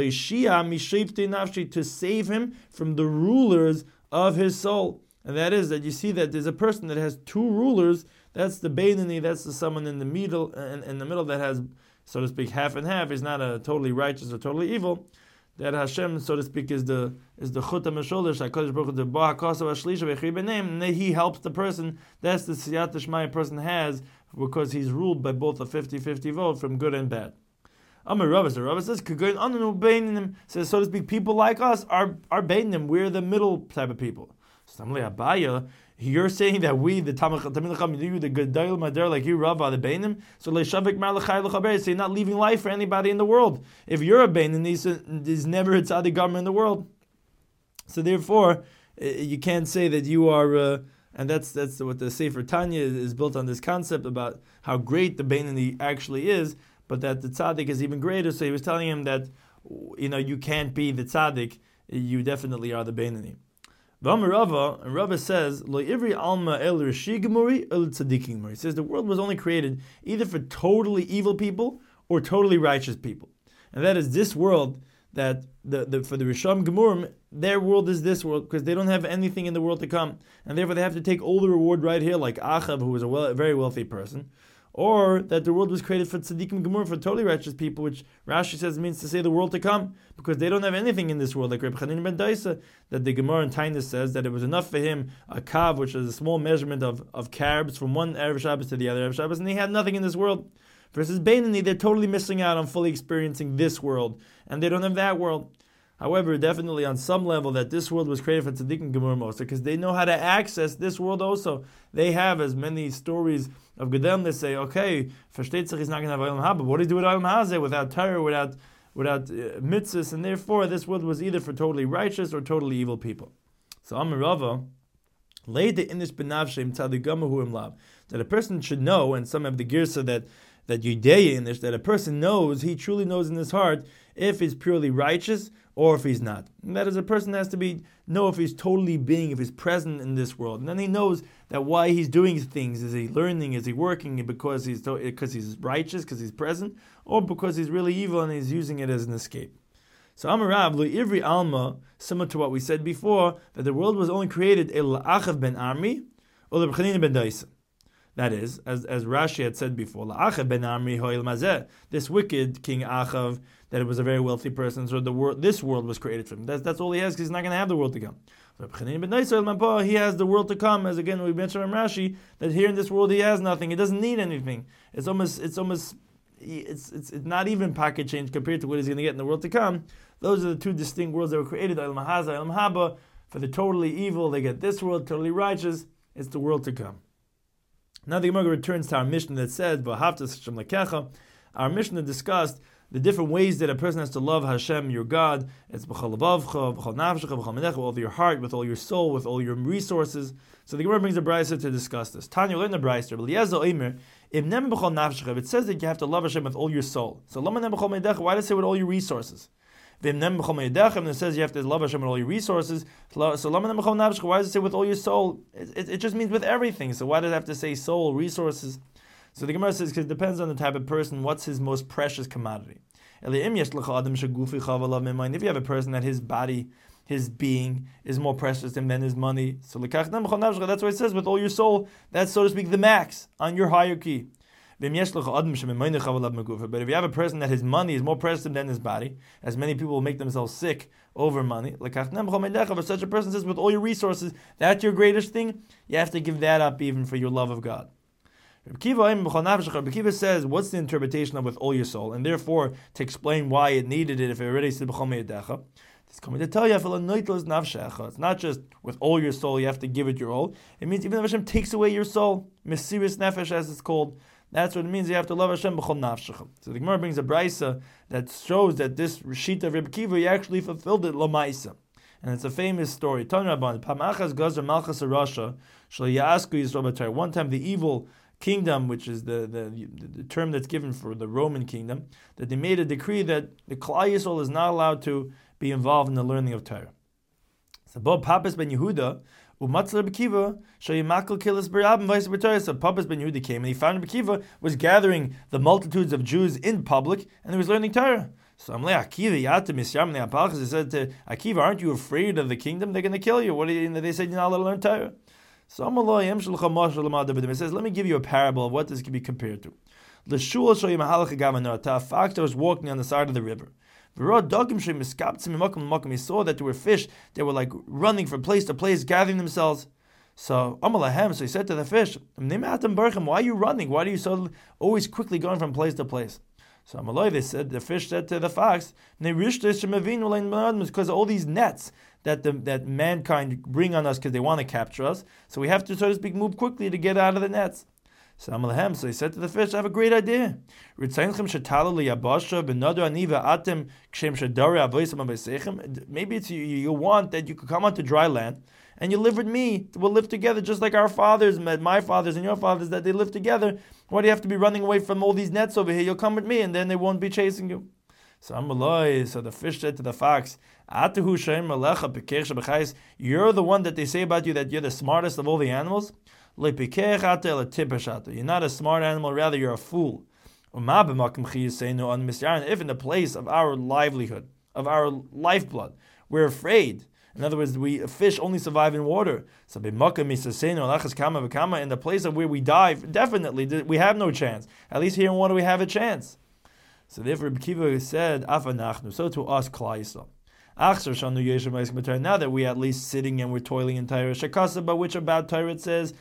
to save him from the rulers of his soul. And that is that you see that there's a person that has two rulers. That's the Beinani, that's the someone in the middle, in, in the middle that has, so to speak, half and half. He's not a totally righteous or totally evil. That Hashem, so to speak, is the is the Chut HaMesholesh, HaKadosh Baruch Hu, the Ba HaKosav HaShlisha V'Chri B'Neim, and he helps the person. That's the Siyat Shmai a person has, because he's ruled by both a fifty-fifty vote from good and bad. Amar Rava, so Rava says, Kagoyin Ananu Beinim, says, so to speak, people like us are, are Beinim, we're the middle type of people. Samli Abaya, you're saying that we, the Tamil Chacham, you, the Gedayil Madar, like you, Rav, are the Beinim. So Leishavik Malachai Lechaber, so you're not leaving life for anybody in the world. If you're a Beinim, there's never a tzaddik government in the world. So therefore, you can't say that you are, uh, and that's that's what the Sefer Tanya is, is built on, this concept about how great the Beinani actually is, but that the tzaddik is even greater. So he was telling him that, you know, you can't be the tzaddik, you definitely are the Beinani. Rava, and Rava says, Lo ivri alma el rishi gemuri el tzaddikim gemuri. He says the world was only created either for totally evil people or totally righteous people. And that is this world, that the, the for the Risham Gemurim, their world is this world, because they don't have anything in the world to come. And therefore they have to take all the reward right here, like Achav, who was a, well, a very wealthy person. Or that the world was created for tzaddikim gemur, for totally righteous people, which Rashi says means to say the world to come, because they don't have anything in this world. Like Reb Chanina ben Daisa, that the Gemara in Tainus says that it was enough for him, a kav, which is a small measurement of, of carbs from one Erev Shabbos to the other Erev Shabbos, and he had nothing in this world. Versus Beinani, they're totally missing out on fully experiencing this world, and they don't have that world. However, definitely on some level that this world was created for tzaddikim gemur also, because they know how to access this world also. They have as many stories of Gedolim that say, okay, versteht sich, he's not going to have Olam Haba. What do you do with Olam Hazeh, without Torah, without without uh, mitzvahs? And therefore, this world was either for totally righteous or totally evil people. So Amar Rava, later in this benavshem tzaddigamu hu im lav, that a person should know, and some have the girsa that that Yudeya in this, that a person knows, he truly knows in his heart if he's purely righteous or if he's not. And that is, a person has to be know if he's totally being, if he's present in this world. And then he knows that why he's doing things. Is he learning? Is he working because he's because he's righteous, because he's present, or because he's really evil and he's using it as an escape? So Amarav, Lo Ivri Alma, similar to what we said before, that the world was only created El Achav ben Armi or Reb Chanina ben Daisa. That is, as as Rashi had said before, La'achav ben Amri ho'il mazeh, this wicked King Achav, that it was a very wealthy person, so the world, this world was created for him. That's, that's all he has, because he's not going to have the world to come. He has the world to come, as again we mentioned from Rashi, that here in this world he has nothing, he doesn't need anything. It's almost, it's almost, it's it's, it's not even pocket change compared to what he's going to get in the world to come. Those are the two distinct worlds that were created, Olam Hazeh, Olam Haba. For the totally evil, they get this world, totally righteous, it's the world to come. Now the Gemara returns to our Mishnah that says, our Mishnah discussed the different ways that a person has to love Hashem, your God. It's b'chol levavcha, b'chol nafshecha, b'chol menecha, with all your heart, with all your soul, with all your resources. So the Gemara brings a brayso to discuss this. Tanya learned the brayso, it says that you have to love Hashem with all your soul. So why does it say with all your resources? It says you have to love Hashem with all your resources. So why does it say with all your soul? It, it, it just means with everything. So why does it have to say soul, resources? So the Gemara says, because it depends on the type of person, what's his most precious commodity. If you have a person that his body, his being, is more precious than his money, so that's why it says with all your soul, that's, so to speak, the max on your hierarchy. But if you have a person that his money is more precious than his body, as many people will make themselves sick over money, if such a person says with all your resources, that's your greatest thing, you have to give that up even for your love of God. Rabbi Kiva says, what's the interpretation of with all your soul? And therefore, to explain why it needed it if it already said b'chol me'edecha, it's coming to tell you, it's not just with all your soul, you have to give it your all. It means even if Hashem takes away your soul, Mesiris Nefesh as it's called, that's what it means, you have to love Hashem b'chol nafshecha. So the Gemara brings a brisa that shows that this Rishita of Rabbi Kiva, he actually fulfilled it l'maisa. And it's a famous story. One time the evil kingdom, which is the, the, the term that's given for the Roman kingdom, that they made a decree that the Klal Yisrael is not allowed to be involved in the learning of Torah. So Bob Papas ben Yehuda, Umatzal Rabbi Kiva, Shayimakal Kilas Barab, vice versa. So Papas ben Yehuda came and he found Rabbi Kiva was gathering the multitudes of Jews in public and he was learning Torah. So I'm like, Akiva, Yatim Misyam Neapachas, he said to Akiva, aren't you afraid of the kingdom? They're going to kill you. What are you, they said you're not allowed to learn Torah. So it says, let me give you a parable of what this can be compared to. To a fox that was walking on the side of the river. He saw that there were fish that were like running from place to place, gathering themselves. So, so he said to the fish, why are you running? Why are you so always quickly going from place to place? So they said, the fish said to the fox, because all these nets that the, that mankind bring on us because they want to capture us, so we have to, so to speak, move quickly to get out of the nets. So so he said to the fish, I have a great idea. Maybe it's you, you want that you could come onto dry land and you live with me. We'll live together just like our fathers, my fathers and your fathers, that they live together. Why do you have to be running away from all these nets over here? You'll come with me and then they won't be chasing you. So so the fish said to the fox, you're the one that they say about you that you're the smartest of all the animals. You're not a smart animal, rather you're a fool. If in the place of our livelihood, of our lifeblood, we're afraid. In other words, we fish only survive in water. So in the place of where we dive, definitely we have no chance. At least here in water we have a chance. So therefore Rabbi Kiva said, so to us, Klal Yisrael. Now that we at least sitting and we're toiling in Torah, Shekasa, which about Torah it says,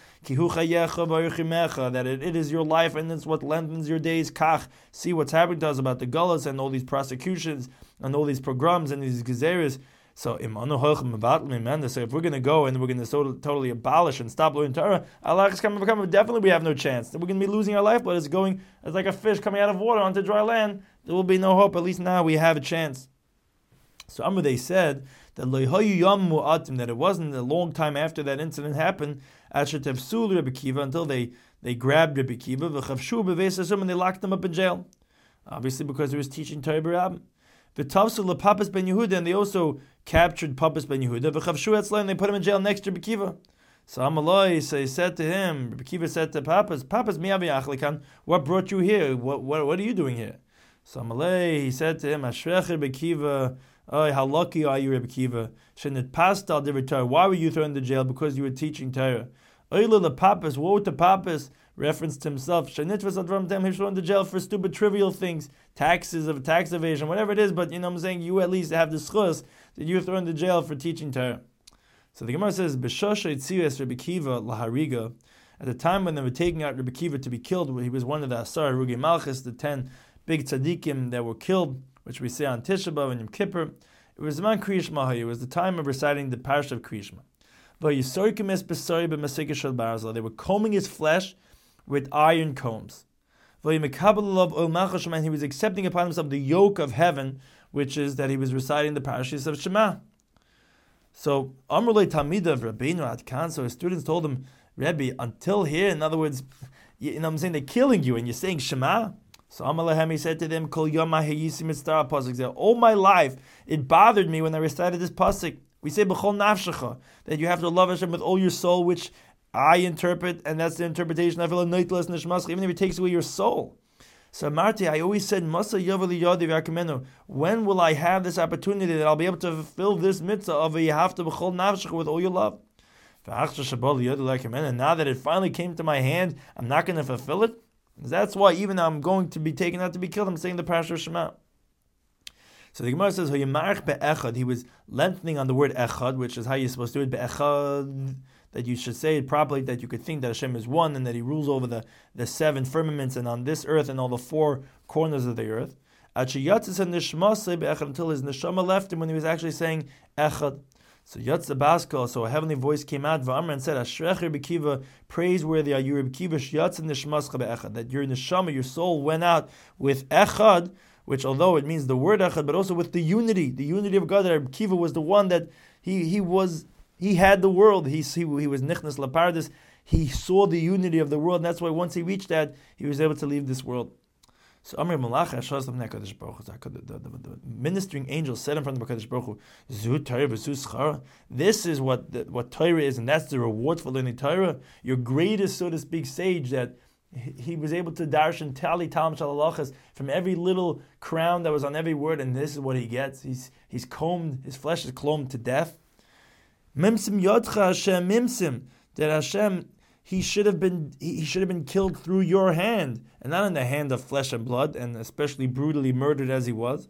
that it, it is your life and it's what lengthens your days. Kach, see what's happening to us about the gullahs and all these prosecutions and all these pogroms and these gezeres. So if we're going to go and we're going to totally abolish and stop learning Torah, definitely we have no chance. We're going to be losing our lifeblood. It's going it's like a fish coming out of water onto dry land. There will be no hope. At least now we have a chance. So Amr, they said that that it wasn't a long time after that incident happened until they, they grabbed Rabbi Kiva and they locked him up in jail. Obviously because he was teaching Torah B'Rabim. V'tavsu Papas ben Yehuda, and they also captured Papas ben Yehuda. And they put him in jail next to Rabbi Kiva. So Amalai, so he said to him, Rabbi Kiva said to Papas, Papas, what brought you here? What, what what are you doing here? So Amalai, he said to him, Ashrech Rabbi Kiva, oh, how lucky are you, Rabbi Kiva? Why were you thrown into jail? Because you were teaching Torah. The Papas, what would the Papas? Reference to himself. He was thrown into jail for stupid, trivial things, taxes of tax evasion, whatever it is. But you know what I'm saying, you at least have the schus that you were thrown into jail for teaching Torah. So the Gemara says, B'shosha Yitzias Rabbi Kiva lahariga. At the time when they were taking out Rabbi Kiva to be killed, he was one of the Asar Rugi Malchus, the ten big tzaddikim that were killed, which we say on Tisha B'Av and Yom Kippur. It was the man Kriyish Maha. It was the time of reciting the Parsha of Kriyish Maha. They were combing his flesh with iron combs. And he was accepting upon himself the yoke of heaven, which is that he was reciting the parashas of Shema. So Amrulay Talmida of Rabbeinu Adkan, so his students told him, Rebbe, until here, in other words, you know what I'm saying, they're killing you and you're saying Shema. So Amalahem, he said to them, Kol Yoma Hayisi Mitzvah Pasuk. All my life, it bothered me when I recited this pasuk. We say B'chol Nafshecha, that you have to love Hashem with all your soul, which I interpret, and that's the interpretation of even if it takes away your soul. So Marty, I always said, when will I have this opportunity that I'll be able to fulfill this mitzvah of a have to b'chol nafshech with all your love? And now that it finally came to my hand, I'm not going to fulfill it. That's why even though I'm going to be taken out to be killed, I'm saying the Parashat Shema. So the Gemara says, he was lengthening on the word echad, which is how you're supposed to do it. that you should say it properly, that you could think that Hashem is one and that He rules over the, the seven firmaments and on this earth and all the four corners of the earth. Until his neshama left him when he was actually saying Echad. So Yatsa Baskel, so a heavenly voice came out and said, Ashrecher B'kiva, praiseworthy are you, B'kiva Yatsa Nishmascha Be'echad, that your neshama, your soul went out with Echad, which although it means the word Echad, but also with the unity, the unity of God, that B'kiva was the one that he he was, he had the world, he, he, he was Nichnas Lapardis, he saw the unity of the world, and that's why once he reached that, he was able to leave this world. So Amr Malach Hashaz Lam Nekadosh Baruch Hu, the ministering angel said in front of Hakadosh Baruch Hu, Zu Torah v'Zu Schara. This is what the, what Torah is, and that's the reward for learning Torah. Your greatest, so to speak, sage that he was able to darshan tali tam shalalachas from every little crown that was on every word, and this is what he gets. He's he's combed, his flesh is combed to death. Mimsim Yodcha Hashem Mimsim, that Hashem, he should have been he should have been killed through your hand, and not in the hand of flesh and blood, and especially brutally murdered as he was.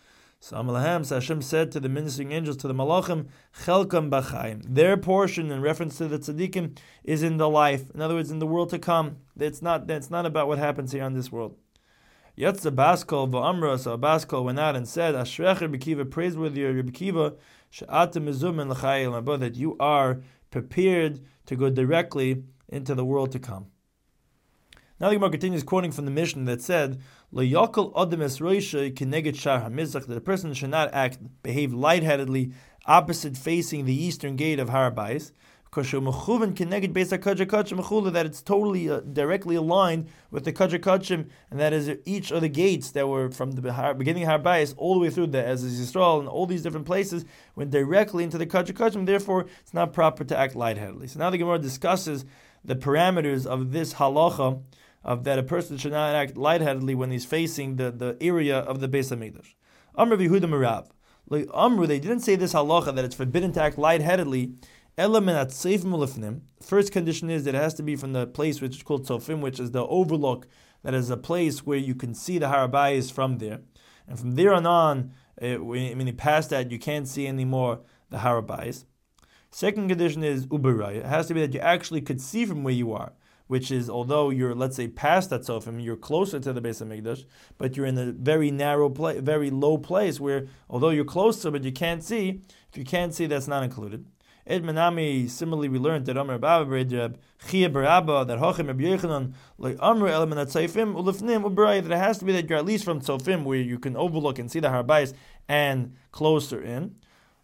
So Amalahem, so Hashem said to the ministering angels, to the Malachim, Chelkam B'chaim. Their portion, in reference to the tzaddikim, is in the life. In other words, in the world to come. It's not it's not about what happens here on this world. Yatsa Baskol v'amra, so Baskol went out and said, Ashrecher B'kiva, praiseworthy are B'kiva, she'atem mezum l'chayil, my brother, that you are prepared to go directly into the world to come. Now the Gemara continues quoting from the Mishnah that said, "Lo yakol adam es roisha keneged shar hamizrach," that a person should not act, behave lightheadedly, opposite facing the eastern gate of Har Bayis, because mechuven keneged beis hakadshim kachim mechula, that it's totally uh, directly aligned with the kadshim kachim, and that is each of the gates that were from the beginning of Har Bayis all the way through the Ezra Yisrael and all these different places went directly into the kadshim kachim. Therefore, it's not proper to act lightheadedly. So now the Gemara discusses the parameters of this halacha, of that a person should not act lightheadedly when he's facing the, the area of the Beis HaMikdash. Amr v'Yehuda Merav. Like Amr, they didn't say this halacha that it's forbidden to act lightheadedly. Element seif mulifnim. First condition is that it has to be from the place which is called Tzofim, which is the overlook, that is a place where you can see the Har Bayis from there. And from there on on, uh, when you pass that, you can't see anymore the Har Bayis. Second condition is uberaya. It has to be that you actually could see from where you are, which is, although you're, let's say, past that Tzofim, you're closer to the Beis HaMikdash, but you're in a very narrow place, very low place where, although you're closer, but you can't see. If you can't see, that's not included. Ed Menami, similarly, we learned that Amr Baba Reb Chia Barabba, that Hachim Reb Yechanan, like Amr Element Tzofim Ulifnim Uberaya, that it has to be that you're at least from Tzofim, where you can overlook and see the Har Bayis, and closer in.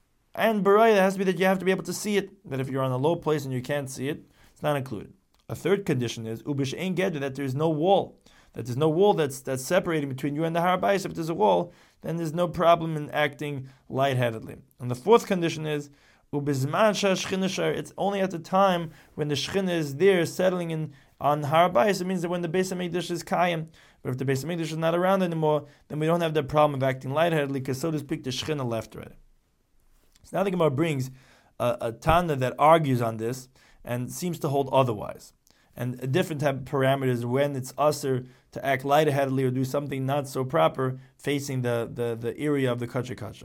And Baraya, it has to be that you have to be able to see it, that if you're on a low place and you can't see it, it's not included. A third condition is Ubish Ein Gedr, that there's no wall, that there's no wall that's that's separating between you and the Har Bayis. If there's a wall, then there's no problem in acting lightheadedly. And the fourth condition is Ubizman Shashchinashar. It's only at the time when the Shechina is there settling in on Har Bayis. It means that when the Beis HaMikdash is Kayim. But if the Beis HaMikdash is not around anymore, then we don't have the problem of acting lightheadedly, because so to speak, the Shechina left already. So now the Gemara brings a, a Tana that argues on this and seems to hold otherwise. And a different type of parameters when it's usher to act lightheadedly or do something not so proper facing the, the, the area of the Kachar Kachar.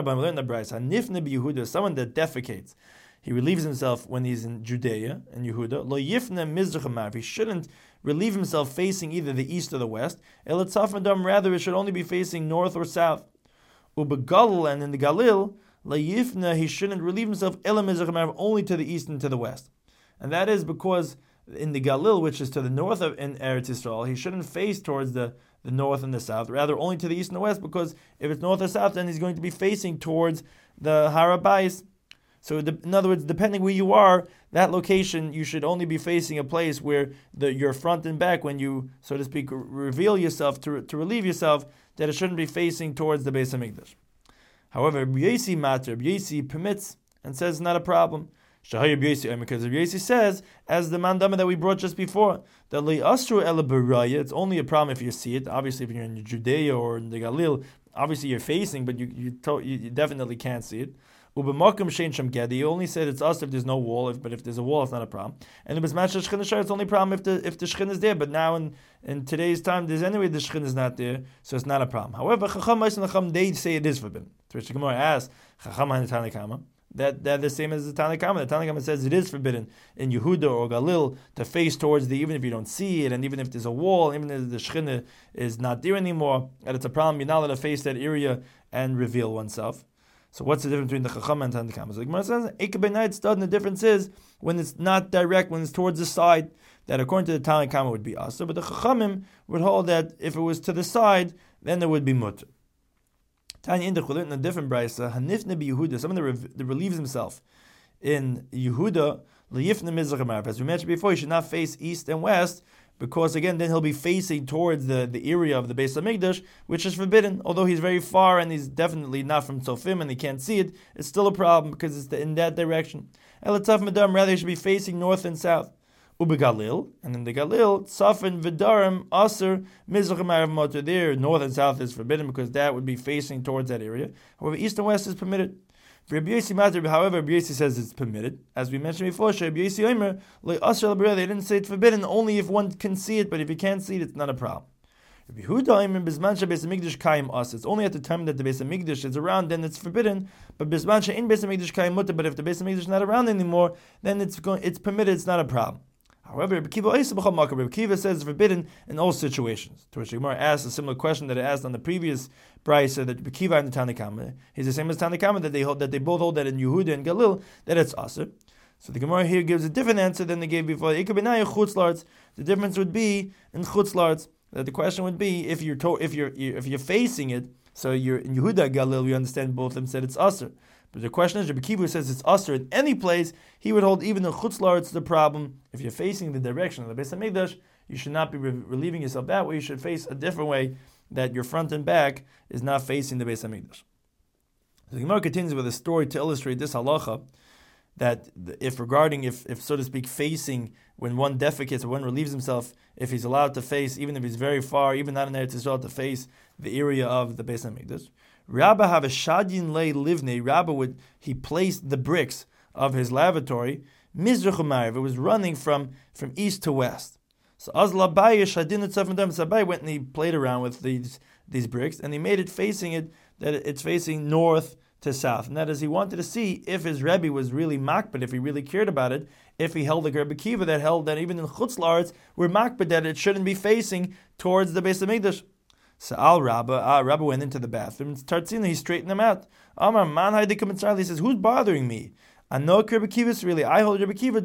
Someone that defecates, he relieves himself when he's in Judea and Yehuda. Lo yifne mizrach, he shouldn't relieve himself facing either the east or the west. Rather, it should only be facing north or south. Ubegalil, and in the Galil, lo yifne, he shouldn't relieve himself only to the east and to the west. And that is because in the Galil, which is to the north of in Eretz Yisrael, he shouldn't face towards the, the north and the south, rather only to the east and the west, because if it's north or south, then he's going to be facing towards the Har Bayis. So the, in other words, depending where you are, that location, you should only be facing a place where the, your front and back, when you, so to speak, reveal yourself, to, to relieve yourself, that it shouldn't be facing towards the Beis HaMikdash. However, Rabbi Yosi matter, Rabbi Yosi permits and says it's not a problem. Because Rabbi Yosi says, as the mandama that we brought just before, that le'asru ela baraya, it's only a problem if you see it. Obviously, if you're in Judea or in the Galil, obviously you're facing, but you you, to, you definitely can't see it. Ubemakim shein sham gedi, you only said it's us if there's no wall, if, but if there's a wall, it's not a problem. And it was matcha shchin shar, it's only a problem if the if the shchin is there. But now in, in today's time, there's anyway the shchin is not there, so it's not a problem. However, Chacham and Chacham, they say it is forbidden. To which the Gemara asks, Chacham hanitani kama. that they're the same as the Tanna Kama. The Tanna Kama says it is forbidden in Yehuda or Galil to face towards the, even if you don't see it, and even if there's a wall, even if the Shechina is not there anymore, and it's a problem, you're not allowed to face that area and reveal oneself. So what's the difference between the Chacham and Tanna Kama? So the Gemara says, Ekabeinait Stud, and the difference is when it's not direct, when it's towards the side, that according to the Tanna Kama would be Asa, but the Chachamim would hold that if it was to the side, then there would be Mutter. Tanya Indich, in a different brayso, Hanifne be Yehuda, someone that, re- that relieves himself in Yehuda, Liyifne Mizrach Ma'arav. As we mentioned before, he should not face east and west, because again, then he'll be facing towards the, the area of the Beis HaMikdash, which is forbidden. Although he's very far and he's definitely not from Tzofim and he can't see it, it's still a problem because it's in that direction. Elataf Medam, rather he should be facing north and south. Ubegalil, and in the Galil, Tzafin Vidarim Aser Mizrach Ma'arav Motor. There, north and south is forbidden because that would be facing towards that area. However, east and west is permitted. For Rabbi Yossi Matter, however, Rabbi Yossi says it's permitted. As we mentioned before, Rabbi Yossi Omer, they didn't say it's forbidden only if one can see it, but if you can't see it, it's not a problem. Rabbi Yehuda Omer, Bisman Beis HaMikdash Kayim As. It's only at the time that the Beis HaMikdash is around, then it's forbidden. But Bisman in Beis HaMikdash Kayim Mutter. But if the Beis HaMikdash is not around anymore, then it's going, it's permitted. It's not a problem. However, Rabbi Kiva says it's forbidden in all situations. To which the Gemara asks a similar question that it asked on the previous brayso, that Rabbi Kiva and the Tanna Kama, he's the same as Tanna Kama, that they hold, that they both hold that in Yehuda and Galil that it's aser. So the Gemara here gives a different answer than they gave before. The difference would be in chutzlarts, that the question would be if you're to, if you're if you're facing it. So you're in Yehuda Galil, we understand both of them said it's aser. But the question is, Rabbi Kiva says it's aser in any place. He would hold even in chutzlarts the problem. If you're facing the direction of the Beis HaMikdash, you should not be re- relieving yourself that way. You should face a different way, that your front and back is not facing the Beis HaMikdash. The Gemara continues with a story to illustrate this halacha, that if regarding, if, if so to speak, facing, when one defecates or one relieves himself, if he's allowed to face, even if he's very far, even not in Eretz Yisrael, to face the area of the Beis HaMikdash. Rabba have a shadyin lei livnei. Rabba would, he placed the bricks of his lavatory, Mizrach Ma'arav. It was running from, from east to west. So Az Labaya Shadin Tzafandam Sabai went and he played around with these these bricks, and he made it facing it, that it's facing north to south. And that is, he wanted to see if his Rebbe was really makbid, if he really cared about it, if he held the Rebbe Kiva that held that even in Chutz La'aretz we're makbid that it shouldn't be facing towards the Beis HaMikdash. So Al Rabba, ah, Rabba went into the bathroom. Tartzina, he straightened him out. Amar Man Haidikam Mitzrayim. He says, who's bothering me? I know Rebbe Kiva really. I hold Rebbe Kiva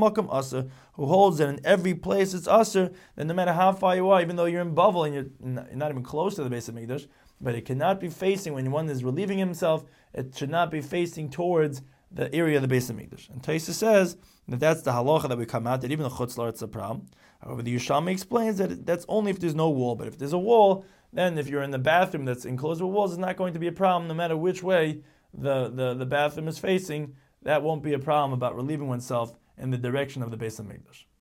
who holds that in every place it's aser. That no matter how far you are, even though you're in Bavel and you're not even close to the Beis HaMikdash, but it cannot be facing, when one is relieving himself, it should not be facing towards the area of the Beis HaMikdash. And Taisa says that that's the halacha that we come out, that even the Chutz La'aretz is a problem. However, the Yerushalmi explains that that's only if there's no wall. But if there's a wall, then if you're in the bathroom that's enclosed with walls, it's not going to be a problem no matter which way the, the, the bathroom is facing. That won't be a problem about relieving oneself in the direction of the Beis HaMikdash.